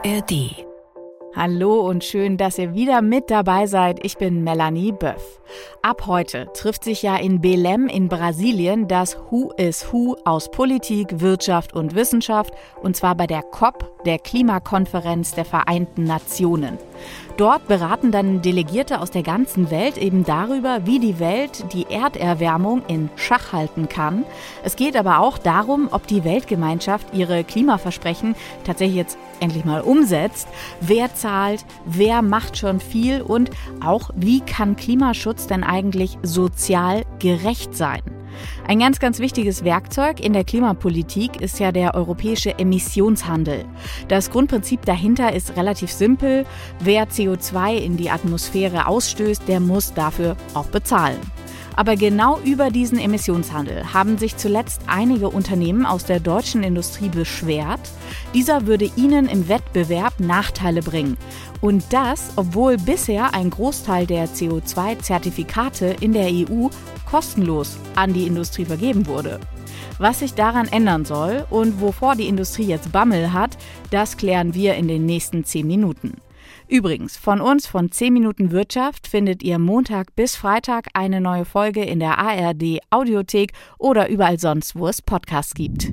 ARD. Hallo und schön, dass ihr wieder mit dabei seid. Ich bin Melanie Böff. Ab heute trifft sich ja in Belém in Brasilien das Who is Who aus Politik, Wirtschaft und Wissenschaft, und zwar bei der COP, der Klimakonferenz der Vereinten Nationen. Dort beraten dann Delegierte aus der ganzen Welt eben darüber, wie die Welt die Erderwärmung in Schach halten kann. Es geht aber auch darum, ob die Weltgemeinschaft ihre Klimaversprechen tatsächlich jetzt endlich mal umsetzt. Wer zahlt, wer macht schon viel und auch, wie kann Klimaschutz denn eigentlich sozial gerecht sein? Ein ganz, ganz wichtiges Werkzeug in der Klimapolitik ist ja der europäische Emissionshandel. Das Grundprinzip dahinter ist relativ simpel. Wer CO2 in die Atmosphäre ausstößt, der muss dafür auch bezahlen. Aber genau über diesen Emissionshandel haben sich zuletzt einige Unternehmen aus der deutschen Industrie beschwert. Dieser würde ihnen im Wettbewerb Nachteile bringen. Und das, obwohl bisher ein Großteil der CO2-Zertifikate in der EU kostenlos an die Industrie vergeben wurde. Was sich daran ändern soll und wovor die Industrie jetzt Bammel hat, das klären wir in den nächsten 10 Minuten. Übrigens, von uns, von 10 Minuten Wirtschaft, findet ihr Montag bis Freitag eine neue Folge in der ARD Audiothek oder überall sonst, wo es Podcasts gibt.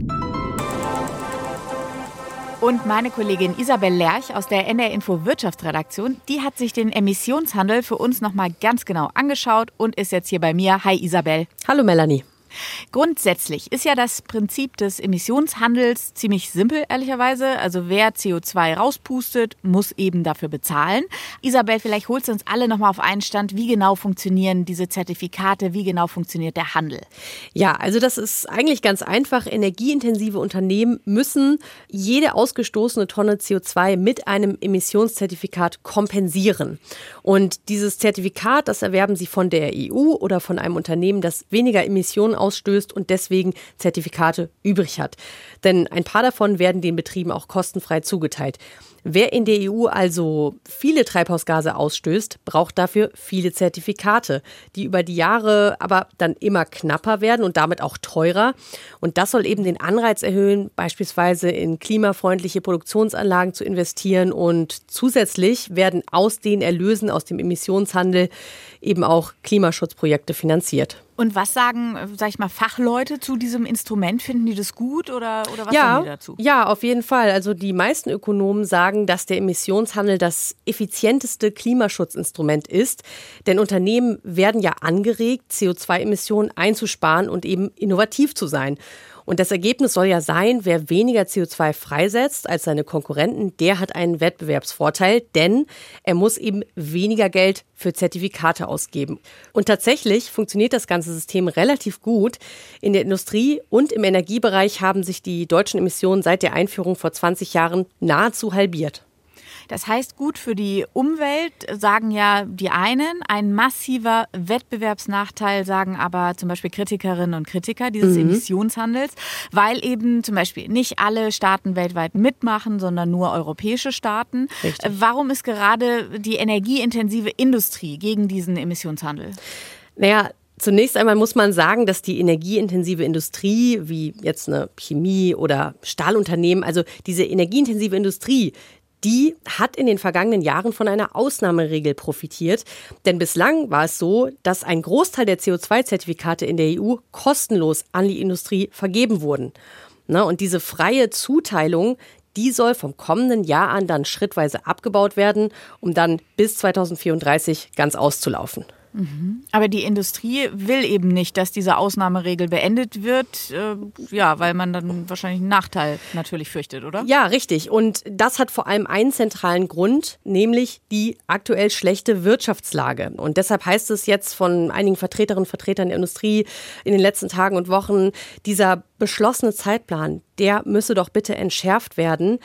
Und meine Kollegin Isabel Lerch aus der NDR Info Wirtschaftsredaktion, die hat sich den Emissionshandel für uns nochmal ganz genau angeschaut und ist jetzt hier bei mir. Hi Isabel. Hallo Melanie. Grundsätzlich ist ja das Prinzip des Emissionshandels ziemlich simpel, ehrlicherweise. Also wer CO2 rauspustet, muss eben dafür bezahlen. Isabel, vielleicht holst du uns alle nochmal auf einen Stand. Wie genau funktionieren diese Zertifikate? Wie genau funktioniert der Handel? Ja, also das ist eigentlich ganz einfach. Energieintensive Unternehmen müssen jede ausgestoßene Tonne CO2 mit einem Emissionszertifikat kompensieren. Und dieses Zertifikat, das erwerben sie von der EU oder von einem Unternehmen, das weniger Emissionen ausstößt und deswegen Zertifikate übrig hat. Denn ein paar davon werden den Betrieben auch kostenfrei zugeteilt. Wer in der EU also viele Treibhausgase ausstößt, braucht dafür viele Zertifikate, die über die Jahre aber dann immer knapper werden und damit auch teurer. Und das soll eben den Anreiz erhöhen, beispielsweise in klimafreundliche Produktionsanlagen zu investieren. Und zusätzlich werden aus den Erlösen aus dem Emissionshandel eben auch Klimaschutzprojekte finanziert. Und was sagen, sag ich mal, Fachleute zu diesem Instrument? Finden die das gut oder was sagen die dazu? Ja, auf jeden Fall. Also die meisten Ökonomen sagen, dass der Emissionshandel das effizienteste Klimaschutzinstrument ist. Denn Unternehmen werden ja angeregt, CO2-Emissionen einzusparen und eben innovativ zu sein. Und das Ergebnis soll ja sein, wer weniger CO2 freisetzt als seine Konkurrenten, der hat einen Wettbewerbsvorteil, denn er muss eben weniger Geld für Zertifikate ausgeben. Und tatsächlich funktioniert das ganze System relativ gut. In der Industrie und im Energiebereich haben sich die deutschen Emissionen seit der Einführung vor 20 Jahren nahezu halbiert. Das heißt, gut für die Umwelt, sagen ja die einen. Ein massiver Wettbewerbsnachteil, sagen aber zum Beispiel Kritikerinnen und Kritiker dieses Emissionshandels, weil eben zum Beispiel nicht alle Staaten weltweit mitmachen, sondern nur europäische Staaten. Richtig. Warum ist gerade die energieintensive Industrie gegen diesen Emissionshandel? Naja, zunächst einmal muss man sagen, dass die energieintensive Industrie, wie jetzt eine Chemie- oder Stahlunternehmen, also diese energieintensive Industrie, die hat in den vergangenen Jahren von einer Ausnahmeregel profitiert. Denn bislang war es so, dass ein Großteil der CO2-Zertifikate in der EU kostenlos an die Industrie vergeben wurden. Und diese freie Zuteilung, die soll vom kommenden Jahr an dann schrittweise abgebaut werden, um dann bis 2034 ganz auszulaufen. Aber die Industrie will eben nicht, dass diese Ausnahmeregel beendet wird, weil man dann wahrscheinlich einen Nachteil natürlich fürchtet, oder? Ja, richtig. Und das hat vor allem einen zentralen Grund, nämlich die aktuell schlechte Wirtschaftslage. Und deshalb heißt es jetzt von einigen Vertreterinnen und Vertretern der Industrie in den letzten Tagen und Wochen, dieser beschlossene Zeitplan, der müsse doch bitte entschärft werden.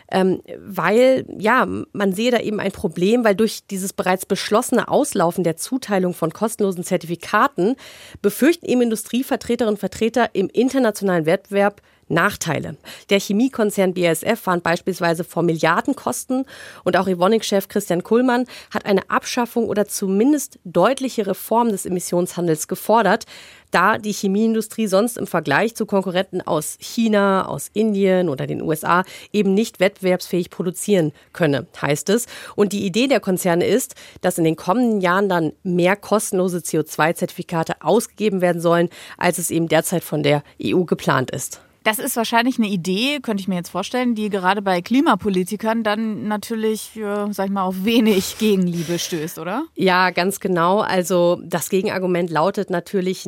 Weil, man sehe da eben ein Problem, weil durch dieses bereits beschlossene Auslaufen der Zuteilung von kostenlosen Zertifikaten befürchten eben Industrievertreterinnen und Vertreter im internationalen Wettbewerb Nachteile. Der Chemiekonzern BASF warnt beispielsweise vor Milliardenkosten und auch Evonik-Chef Christian Kullmann hat eine Abschaffung oder zumindest deutliche Reform des Emissionshandels gefordert, da die Chemieindustrie sonst im Vergleich zu Konkurrenten aus China, aus Indien oder den USA eben nicht wettbewerbsfähig produzieren könne, heißt es. Und die Idee der Konzerne ist, dass in den kommenden Jahren dann mehr kostenlose CO2-Zertifikate ausgegeben werden sollen, als es eben derzeit von der EU geplant ist. Das ist wahrscheinlich eine Idee, könnte ich mir jetzt vorstellen, die gerade bei Klimapolitikern dann natürlich, sag ich mal, auf wenig Gegenliebe stößt, oder? Ja, ganz genau. Also das Gegenargument lautet natürlich,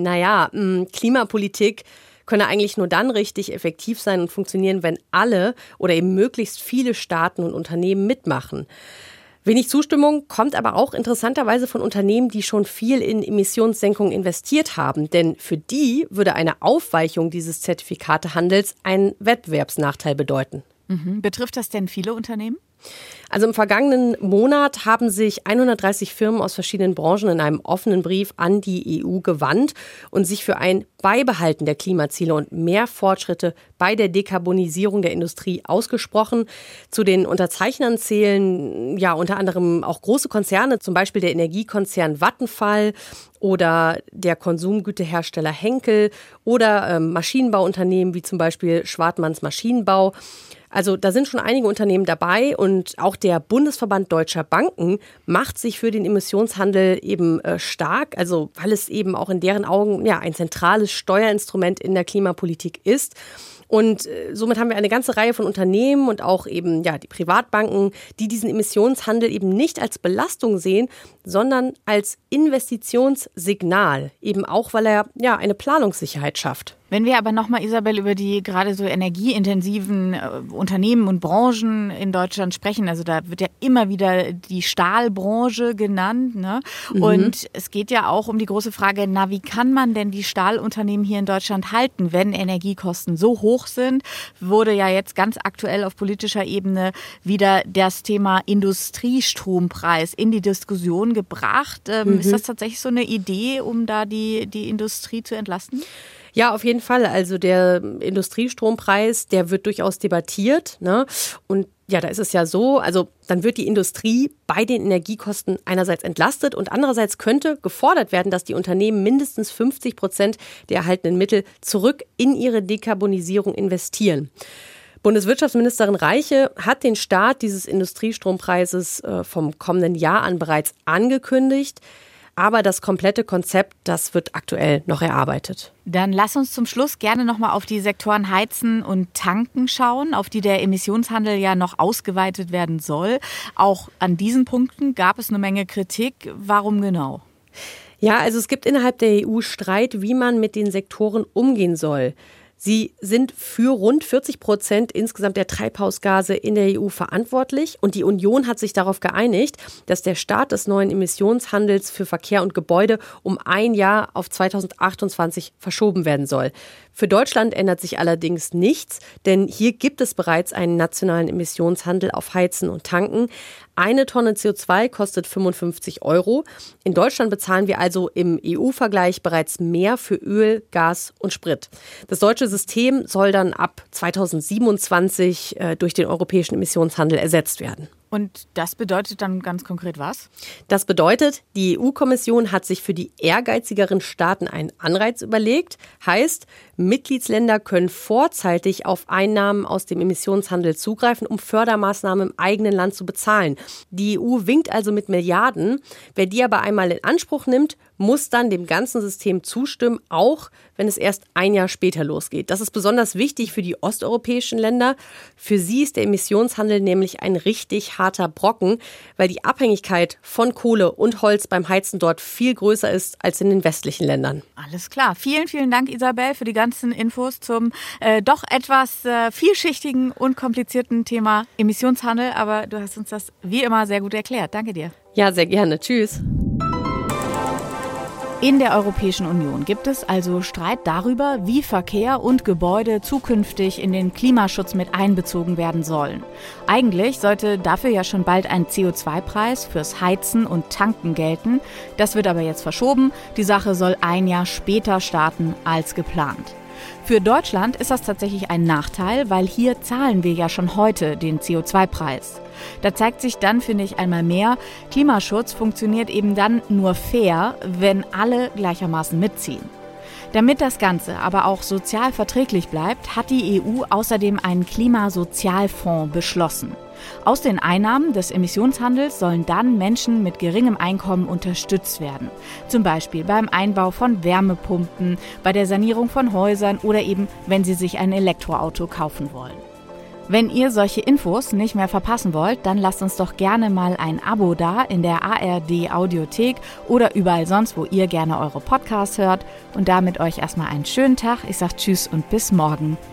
Klimapolitik könne eigentlich nur dann richtig effektiv sein und funktionieren, wenn alle oder eben möglichst viele Staaten und Unternehmen mitmachen. Wenig Zustimmung kommt aber auch interessanterweise von Unternehmen, die schon viel in Emissionssenkung investiert haben. Denn für die würde eine Aufweichung dieses Zertifikatehandels einen Wettbewerbsnachteil bedeuten. Betrifft das denn viele Unternehmen? Also im vergangenen Monat haben sich 130 Firmen aus verschiedenen Branchen in einem offenen Brief an die EU gewandt und sich für ein Beibehalten der Klimaziele und mehr Fortschritte bei der Dekarbonisierung der Industrie ausgesprochen. Zu den Unterzeichnern zählen ja unter anderem auch große Konzerne, zum Beispiel der Energiekonzern Vattenfall oder der Konsumgütehersteller Henkel oder Maschinenbauunternehmen wie zum Beispiel Schwartmanns Maschinenbau. Also da sind schon einige Unternehmen dabei und auch der Bundesverband Deutscher Banken macht sich für den Emissionshandel eben stark, also weil es eben auch in deren Augen ein zentrales Steuerinstrument in der Klimapolitik ist. Und somit haben wir eine ganze Reihe von Unternehmen und auch eben die Privatbanken, die diesen Emissionshandel eben nicht als Belastung sehen, sondern als Investitionssignal, eben auch, weil er eine Planungssicherheit schafft. Wenn wir aber nochmal, Isabel, über die gerade so energieintensiven Unternehmen und Branchen in Deutschland sprechen, also da wird ja immer wieder die Stahlbranche genannt, ne? Und es geht ja auch um die große Frage, wie kann man denn die Stahlunternehmen hier in Deutschland halten, wenn Energiekosten so hoch sind? Wurde ja jetzt ganz aktuell auf politischer Ebene wieder das Thema Industriestrompreis in die Diskussion gebracht. Ist das tatsächlich so eine Idee, um da die Industrie zu entlasten? Ja, auf jeden Fall. Also der Industriestrompreis, der wird durchaus debattiert, ne? Und da ist es ja so, also dann wird die Industrie bei den Energiekosten einerseits entlastet und andererseits könnte gefordert werden, dass die Unternehmen mindestens 50% der erhaltenen Mittel zurück in ihre Dekarbonisierung investieren. Bundeswirtschaftsministerin Reiche hat den Start dieses Industriestrompreises vom kommenden Jahr an bereits angekündigt. Aber das komplette Konzept, das wird aktuell noch erarbeitet. Dann lass uns zum Schluss gerne nochmal auf die Sektoren Heizen und Tanken schauen, auf die der Emissionshandel ja noch ausgeweitet werden soll. Auch an diesen Punkten gab es eine Menge Kritik. Warum genau? Ja, also es gibt innerhalb der EU Streit, wie man mit den Sektoren umgehen soll. Sie sind für rund 40% insgesamt der Treibhausgase in der EU verantwortlich. Und die Union hat sich darauf geeinigt, dass der Start des neuen Emissionshandels für Verkehr und Gebäude um ein Jahr auf 2028 verschoben werden soll. Für Deutschland ändert sich allerdings nichts, denn hier gibt es bereits einen nationalen Emissionshandel auf Heizen und Tanken. Eine Tonne CO2 kostet 55 €. In Deutschland bezahlen wir also im EU-Vergleich bereits mehr für Öl, Gas und Sprit. Das deutsche System soll dann ab 2027 durch den europäischen Emissionshandel ersetzt werden. Und das bedeutet dann ganz konkret was? Das bedeutet, die EU-Kommission hat sich für die ehrgeizigeren Staaten einen Anreiz überlegt. Heißt, Mitgliedsländer können vorzeitig auf Einnahmen aus dem Emissionshandel zugreifen, um Fördermaßnahmen im eigenen Land zu bezahlen. Die EU winkt also mit Milliarden. Wer die aber einmal in Anspruch nimmt, muss dann dem ganzen System zustimmen, auch wenn es erst ein Jahr später losgeht. Das ist besonders wichtig für die osteuropäischen Länder. Für sie ist der Emissionshandel nämlich ein richtig harter Brocken, weil die Abhängigkeit von Kohle und Holz beim Heizen dort viel größer ist als in den westlichen Ländern. Alles klar. Vielen, vielen Dank, Isabel, für die ganzen Infos zum doch etwas vielschichtigen und komplizierten Thema Emissionshandel. Aber du hast uns das wie immer sehr gut erklärt. Danke dir. Ja, sehr gerne. Tschüss. In der Europäischen Union gibt es also Streit darüber, wie Verkehr und Gebäude zukünftig in den Klimaschutz mit einbezogen werden sollen. Eigentlich sollte dafür ja schon bald ein CO2-Preis fürs Heizen und Tanken gelten. Das wird aber jetzt verschoben. Die Sache soll ein Jahr später starten als geplant. Für Deutschland ist das tatsächlich ein Nachteil, weil hier zahlen wir ja schon heute den CO2-Preis. Da zeigt sich dann, finde ich, einmal mehr, Klimaschutz funktioniert eben dann nur fair, wenn alle gleichermaßen mitziehen. Damit das Ganze aber auch sozial verträglich bleibt, hat die EU außerdem einen Klimasozialfonds beschlossen. Aus den Einnahmen des Emissionshandels sollen dann Menschen mit geringem Einkommen unterstützt werden. Zum Beispiel beim Einbau von Wärmepumpen, bei der Sanierung von Häusern oder eben, wenn sie sich ein Elektroauto kaufen wollen. Wenn ihr solche Infos nicht mehr verpassen wollt, dann lasst uns doch gerne mal ein Abo da in der ARD Audiothek oder überall sonst, wo ihr gerne eure Podcasts hört. Und damit euch erstmal einen schönen Tag. Ich sage Tschüss und bis morgen.